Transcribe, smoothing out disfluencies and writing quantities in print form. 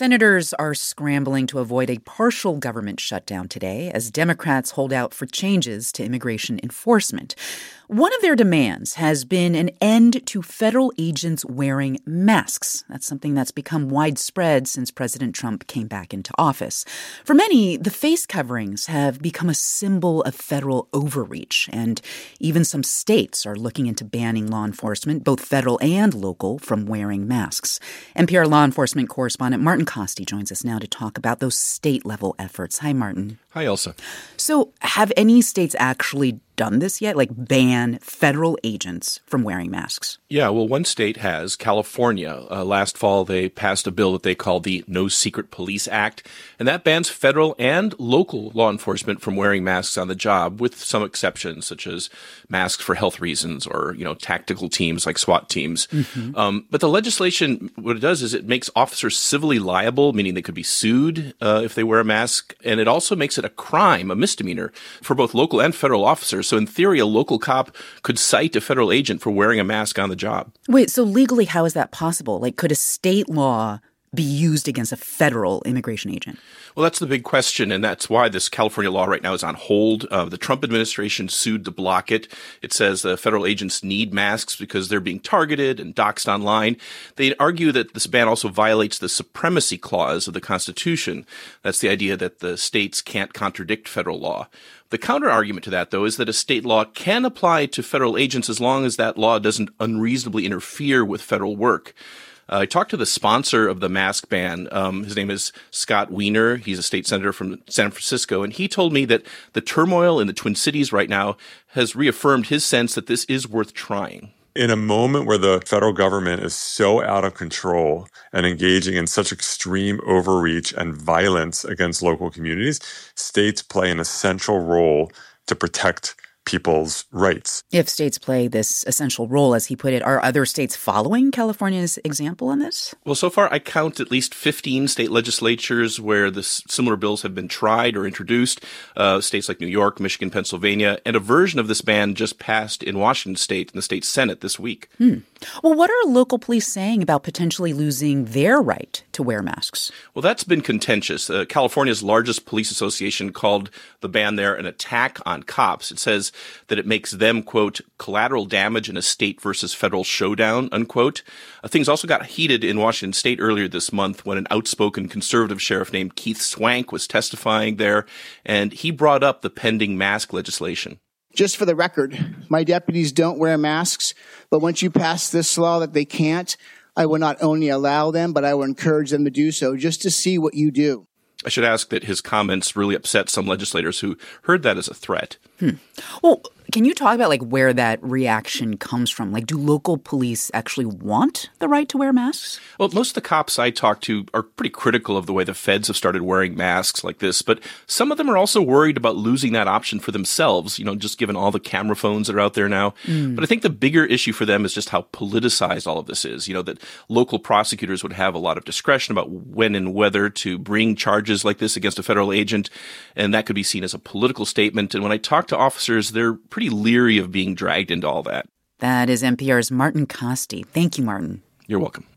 Senators are scrambling to avoid a partial government shutdown today as Democrats hold out for changes to immigration enforcement. One of their demands has been an end to federal agents wearing masks. That's something that's become widespread since President Trump came back into office. For many, the face coverings have become a symbol of federal overreach, and even some states are looking into banning law enforcement, both federal and local, from wearing masks. NPR law enforcement correspondent Martin Kaste joins us now to talk about those state-level efforts. Hi, Martin. Hi, Elsa. So have any states actually done this yet, like ban federal agents from wearing masks? Yeah, well, one state has, California. Last fall, they passed a bill that they call the No Secret Police Act, and that bans federal and local law enforcement from wearing masks on the job, with some exceptions, such as masks for health reasons or, tactical teams like SWAT teams. But the legislation, what it does is it makes officers civilly liable, meaning they could be sued if they wear a mask, and it also makes it a crime, a misdemeanor, for both local and federal officers. So in theory, a local cop could cite a federal agent for wearing a mask on the job. Wait, so legally, how is that possible? Like, could a state law be used against a federal immigration agent? Well, that's the big question, and that's why this California law right now is on hold. The Trump administration sued to block it. It says federal agents need masks because they're being targeted and doxxed online. They argue that this ban also violates the supremacy clause of the Constitution. That's the idea that the states can't contradict federal law. The counter-argument to that, though, is that a state law can apply to federal agents as long as that law doesn't unreasonably interfere with federal work. I talked to the sponsor of the mask ban. His name is Scott Wiener. He's a state senator from San Francisco. And he told me that the turmoil in the Twin Cities right now has reaffirmed his sense that this is worth trying. In a moment where the federal government is so out of control and engaging in such extreme overreach and violence against local communities, states play an essential role to protect people's rights. If states play this essential role, as he put it, are other states following California's example on this? Well, so far I count at least 15 state legislatures where similar bills have been tried or introduced. States like New York, Michigan, Pennsylvania, and a version of this ban just passed in Washington state in the state Senate this week. Well, what are local police saying about potentially losing their right to wear masks? Well, that's been contentious. California's largest police association called the ban there an attack on cops. It says that it makes them, quote, collateral damage in a state versus federal showdown, unquote. Things also got heated in Washington state earlier this month when an outspoken conservative sheriff named Keith Swank was testifying there, and he brought up the pending mask legislation. Just for the record, my deputies don't wear masks, but once you pass this law that they can't, I will not only allow them, but I will encourage them to do so just to see what you do. I should ask that his comments really upset some legislators who heard that as a threat. Well, can you talk about where that reaction comes from? Do local police actually want the right to wear masks? Well, most of the cops I talk to are pretty critical of the way the feds have started wearing masks like this, but some of them are also worried about losing that option for themselves, just given all the camera phones that are out there now. But I think the bigger issue for them is just how politicized all of this is, that local prosecutors would have a lot of discretion about when and whether to bring charges like this against a federal agent, and that could be seen as a political statement. And when I talk to officers, they're pretty leery of being dragged into all that. That is NPR's Martin Kaste. Thank you, Martin. You're welcome.